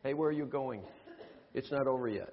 Hey, where are you going? It's not over yet.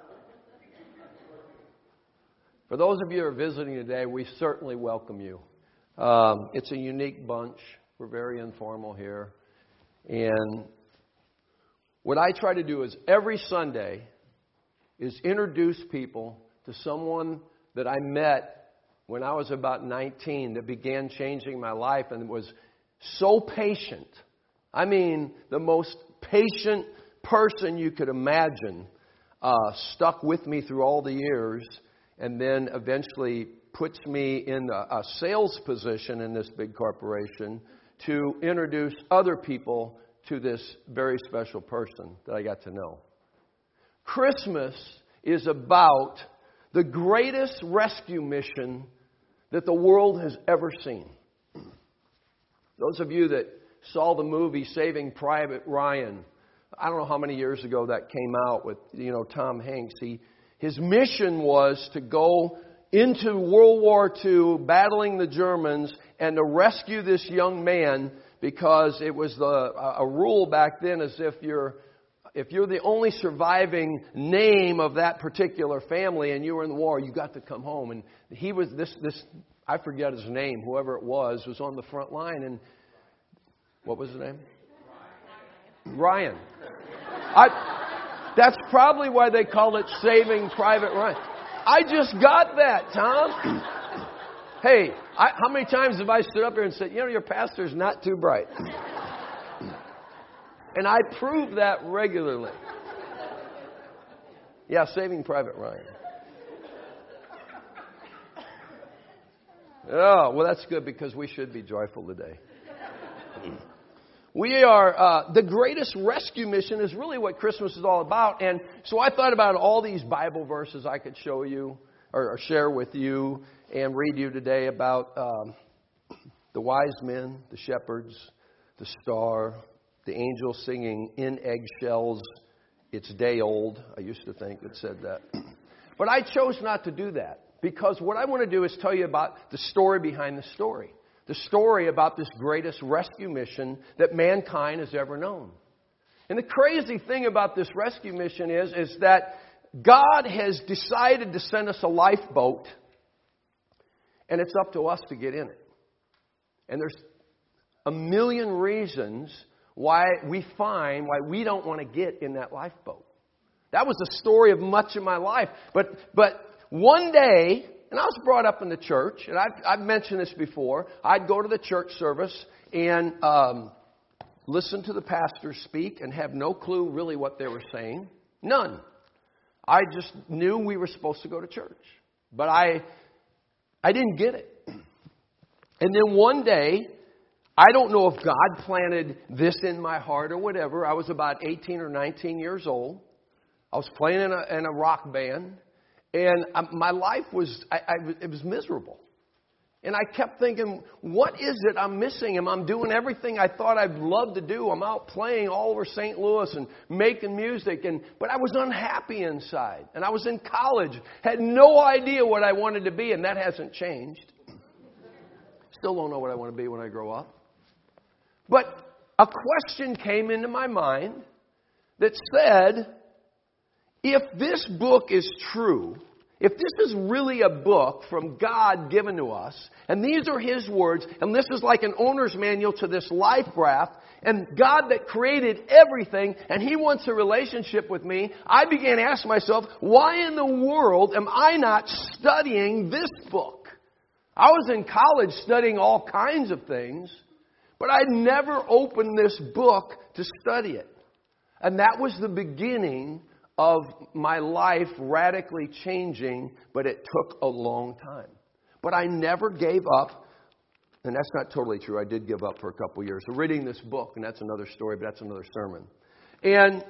For those of you who are visiting today, we certainly welcome you. It's a unique bunch. We're very informal here. And what I try to do is every Sunday is introduce people to someone that I met when I was about 19 that began changing my life and was so patient. I mean, the most patient person you could imagine stuck with me through all the years and then eventually puts me in a sales position in this big corporation to introduce other people to this very special person that I got to know. Christmas is about the greatest rescue mission that the world has ever seen. Those of you that saw the movie Saving Private Ryan, I don't know how many years ago that came out with, Tom Hanks. His mission was to go into World War II, battling the Germans, and to rescue this young man because it was a rule back then as if you're the only surviving name of that particular family and you were in the war, you got to come home. And he was this I forget his name, whoever it was on the front line. And what was his name? Ryan. That's probably why they call it Saving Private Ryan. I just got that, Tom. Hey, how many times have I stood up here and said, your pastor's not too bright? And I prove that regularly. Yeah, Saving Private Ryan. Oh, well, that's good because we should be joyful today. We are, the greatest rescue mission is really what Christmas is all about. And so I thought about all these Bible verses I could show you or share with you and read you today about the wise men, the shepherds, the star, the angel singing in eggshells, it's day old. I used to think it said that. But I chose not to do that because what I want to do is tell you about the story behind the story. The story about this greatest rescue mission that mankind has ever known. And the crazy thing about this rescue mission is that God has decided to send us a lifeboat, and it's up to us to get in it. And there's a million reasons why we don't want to get in that lifeboat. That was the story of much of my life. But one day, and I was brought up in the church, and I've mentioned this before. I'd go to the church service and listen to the pastor speak and have no clue really what they were saying. None. I just knew we were supposed to go to church. But I didn't get it. And then one day, I don't know if God planted this in my heart or whatever. I was about 18 or 19 years old. I was playing in a rock band. And my life was, it was miserable. And I kept thinking, what is it I'm missing? I'm doing everything I thought I'd love to do. I'm out playing all over St. Louis and making music. But I was unhappy inside. And I was in college. Had no idea what I wanted to be. And that hasn't changed. Still don't know what I want to be when I grow up. But a question came into my mind that said, if this book is true, if this is really a book from God given to us, and these are His words, and this is like an owner's manual to this life raft, and God that created everything, and He wants a relationship with me, I began to ask myself, why in the world am I not studying this book? I was in college studying all kinds of things, but I'd never opened this book to study it. And that was the beginning of my life radically changing, but it took a long time. But I never gave up, and that's not totally true. I did give up for a couple years. So reading this book, and that's another story, but that's another sermon. And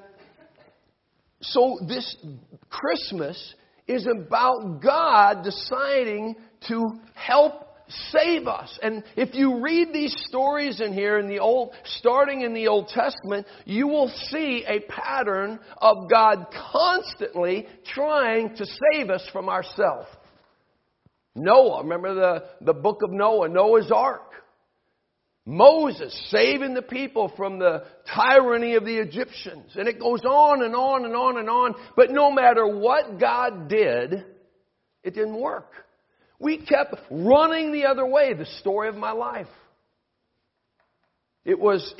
so this Christmas is about God deciding to help save us. And if you read these stories in here starting in the Old Testament, you will see a pattern of God constantly trying to save us from ourselves. Noah, remember the book of Noah, Noah's Ark. Moses saving the people from the tyranny of the Egyptians. And it goes on and on and on and on. But no matter what God did, it didn't work. We kept running the other way. The story of my life. It's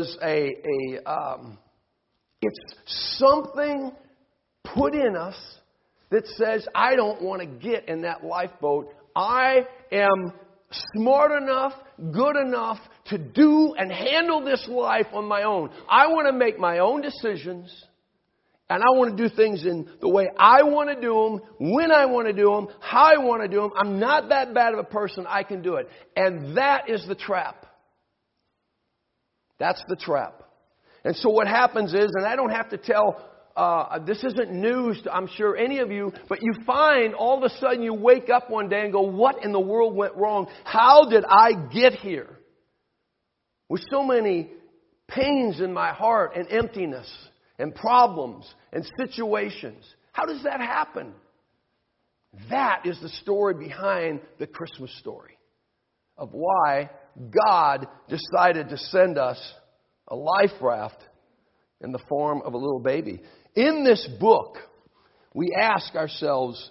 something put in us that says, I don't want to get in that lifeboat. I am smart enough, good enough to do and handle this life on my own. I want to make my own decisions, and I want to do things in the way I want to do them, when I want to do them, how I want to do them. I'm not that bad of a person. I can do it. And that is the trap. That's the trap. And so what happens is, and I don't have to tell, this isn't news to, I'm sure, any of you, but you find all of a sudden you wake up one day and go, what in the world went wrong? How did I get here? With so many pains in my heart and emptiness and problems and situations. How does that happen? That is the story behind the Christmas story of why God decided to send us a life raft in the form of a little baby. In this book, we ask ourselves,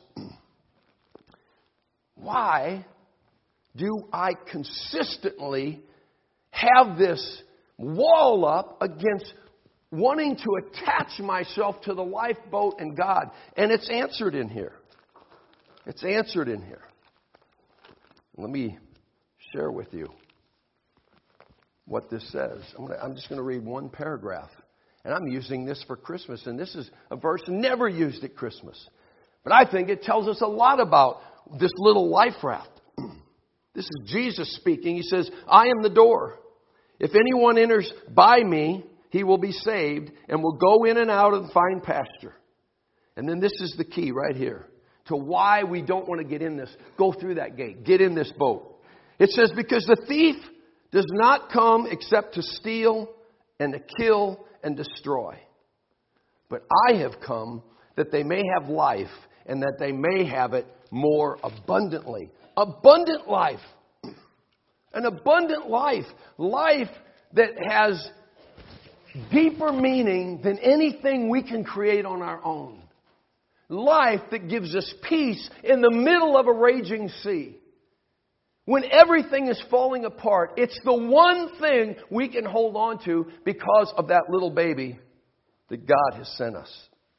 why do I consistently have this wall up against wanting to attach myself to the lifeboat and God? And it's answered in here. It's answered in here. Let me share with you what this says. I'm just going to read one paragraph. And I'm using this for Christmas. And this is a verse never used at Christmas. But I think it tells us a lot about this little life raft. This is Jesus speaking. He says, I am the door. If anyone enters by me, he will be saved and will go in and out and find pasture. And then this is the key right here to why we don't want to get in this. Go through that gate. Get in this boat. It says, because the thief does not come except to steal and to kill and destroy. But I have come that they may have life and that they may have it more abundantly. Abundant life. An abundant life. Life that has deeper meaning than anything we can create on our own. Life that gives us peace in the middle of a raging sea. When everything is falling apart, it's the one thing we can hold on to because of that little baby that God has sent us.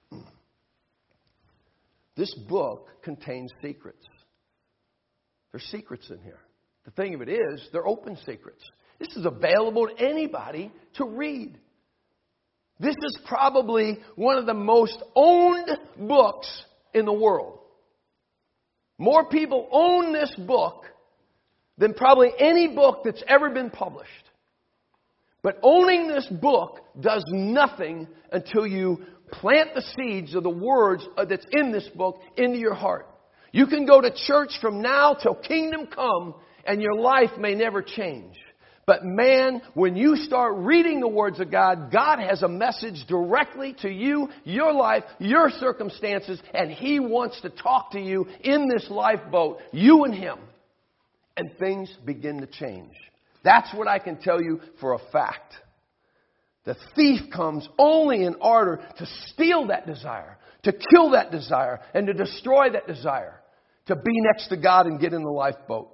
This book contains secrets. There's secrets in here. The thing of it is, they're open secrets. This is available to anybody to read. This is probably one of the most owned books in the world. More people own this book than probably any book that's ever been published. But owning this book does nothing until you plant the seeds of the words that's in this book into your heart. You can go to church from now till kingdom come and your life may never change. But man, when you start reading the words of God, God has a message directly to you, your life, your circumstances, and He wants to talk to you in this lifeboat, you and Him. And things begin to change. That's what I can tell you for a fact. The thief comes only in order to steal that desire, to kill that desire, and to destroy that desire, to be next to God and get in the lifeboat.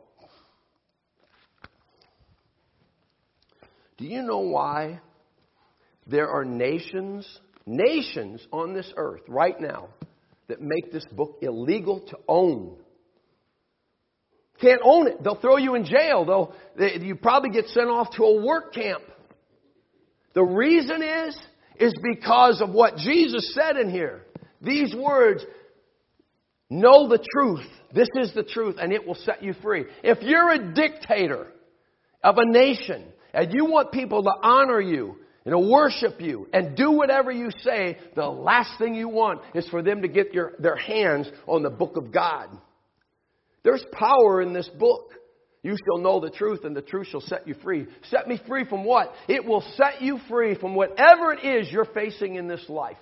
Do you know why there are nations on this earth right now that make this book illegal to own? Can't own it. They'll throw you in jail. You probably get sent off to a work camp. The reason is because of what Jesus said in here. These words, know the truth. This is the truth, and it will set you free. If you're a dictator of a nation, and you want people to honor you and to worship you and do whatever you say, the last thing you want is for them to get their hands on the book of God. There's power in this book. You shall know the truth, and the truth shall set you free. Set me free from what? It will set you free from whatever it is you're facing in this life.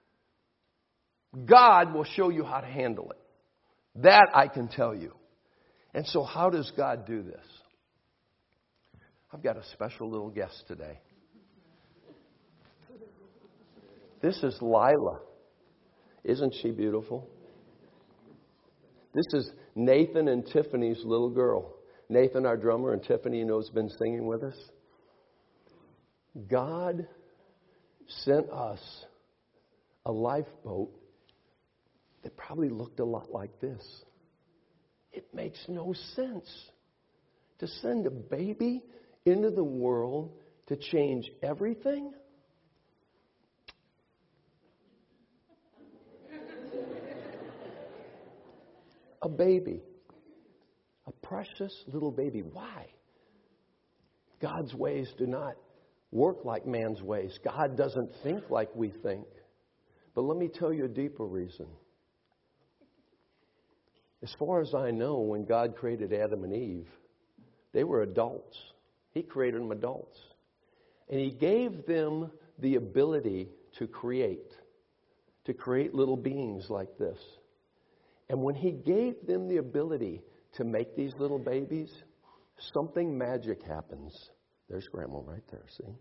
God will show you how to handle it. That I can tell you. And so how does God do this? I've got a special little guest today. This is Lila. Isn't she beautiful? This is Nathan and Tiffany's little girl. Nathan, our drummer, and Tiffany, has been singing with us. God sent us a lifeboat that probably looked a lot like this. It makes no sense to send a baby into the world to change everything. A baby. A precious little baby. Why? God's ways do not work like man's ways. God doesn't think like we think. But let me tell you a deeper reason. As far as I know, when God created Adam and Eve, they were adults. He created them adults. And He gave them the ability to create little beings like this. And when He gave them the ability to make these little babies, something magic happens. There's Grandma right there, see?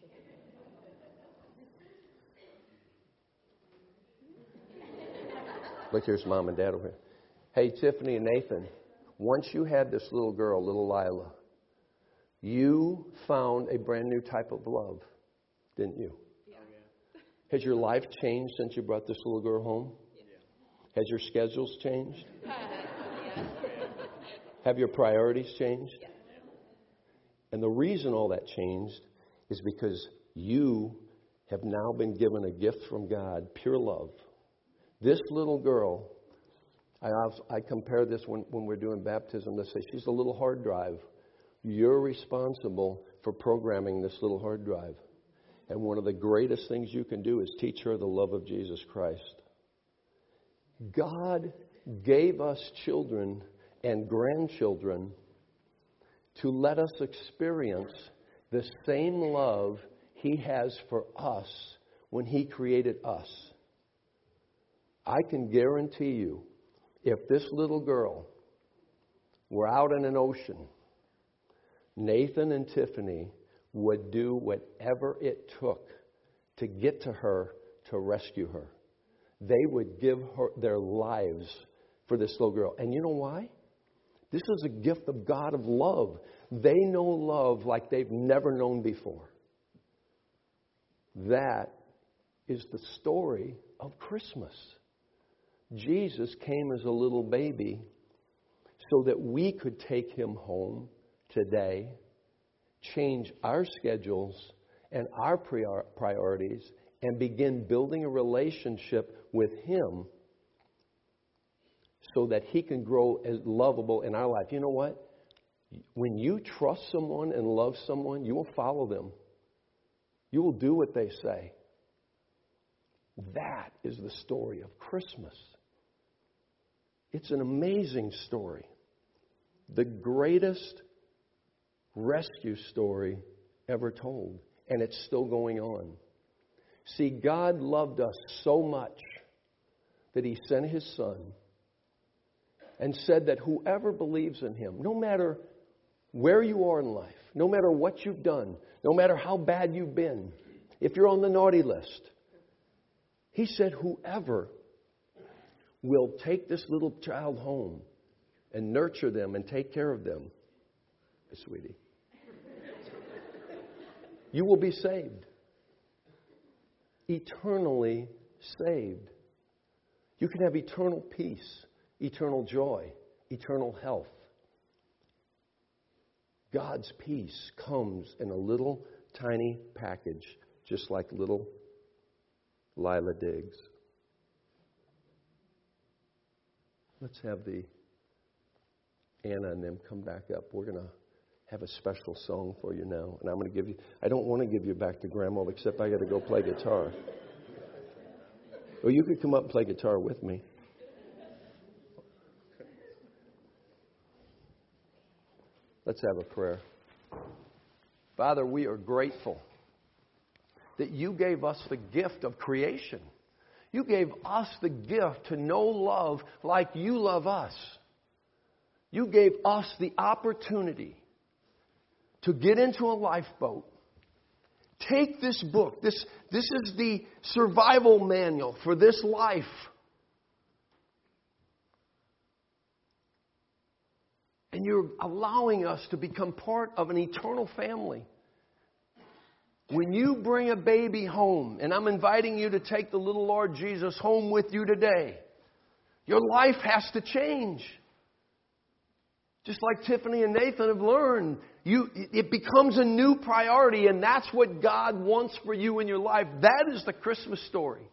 Look, here's Mom and Dad over here. Hey, Tiffany and Nathan, once you had this little girl, little Lila, you found a brand new type of love, didn't you? Yeah. Has your life changed since you brought this little girl home? Yeah. Has your schedules changed? Yeah. Have your priorities changed? Yeah. And the reason all that changed is because you have now been given a gift from God, pure love. This little girl, I compare this when we're doing baptism to say she's a little hard drive. You're responsible for programming this little hard drive. And one of the greatest things you can do is teach her the love of Jesus Christ. God gave us children and grandchildren to let us experience the same love He has for us when He created us. I can guarantee you, if this little girl were out in an ocean, Nathan and Tiffany would do whatever it took to get to her, to rescue her. They would give her their lives for this little girl. And you know why? This is a gift of God of love. They know love like they've never known before. That is the story of Christmas. Jesus came as a little baby so that we could take Him home today, change our schedules and our priorities, and begin building a relationship with Him so that He can grow as lovable in our life. You know what? When you trust someone and love someone, you will follow them. You will do what they say. That is the story of Christmas. It's an amazing story. The greatest rescue story ever told. And it's still going on. See, God loved us so much that He sent His Son and said that whoever believes in Him, no matter where you are in life, no matter what you've done, no matter how bad you've been, if you're on the naughty list, He said whoever will take this little child home and nurture them and take care of them, sweetie, you will be saved. Eternally saved. You can have eternal peace, eternal joy, eternal health. God's peace comes in a little tiny package, just like little Lila Diggs. Let's have the Anna and them come back up. We're going to have a special song for you now. And I'm going to give you, I don't want to give you back to Grandma, except I got to go play guitar. Well, you could come up and play guitar with me. Let's have a prayer. Father, we are grateful that You gave us the gift of creation. You gave us the gift to know love like You love us. You gave us the opportunity to get into a lifeboat. Take this book. This is the survival manual for this life. And you're allowing us to become part of an eternal family. When you bring a baby home, and I'm inviting you to take the little Lord Jesus home with you today, your life has to change. Just like Tiffany and Nathan have learned, it becomes a new priority, and that's what God wants for you in your life. That is the Christmas story.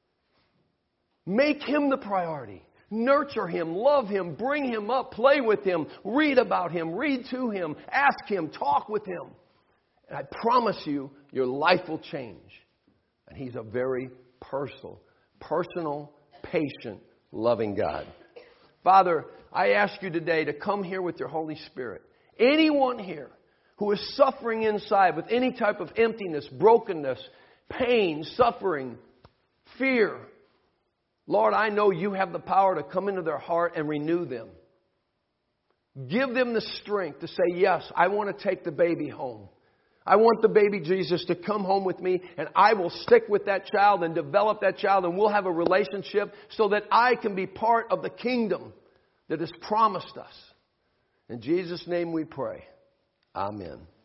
Make Him the priority. Nurture Him, love Him, bring Him up, play with Him, read about Him, read to Him, ask Him, talk with Him. And I promise you, your life will change. And He's a very personal, patient, loving God. Father, I ask you today to come here with your Holy Spirit. Anyone here who is suffering inside with any type of emptiness, brokenness, pain, suffering, fear, Lord, I know you have the power to come into their heart and renew them. Give them the strength to say, yes, I want to take the baby home. I want the baby Jesus to come home with me, and I will stick with that child and develop that child, and we'll have a relationship so that I can be part of the kingdom that is promised us. In Jesus' name we pray. Amen.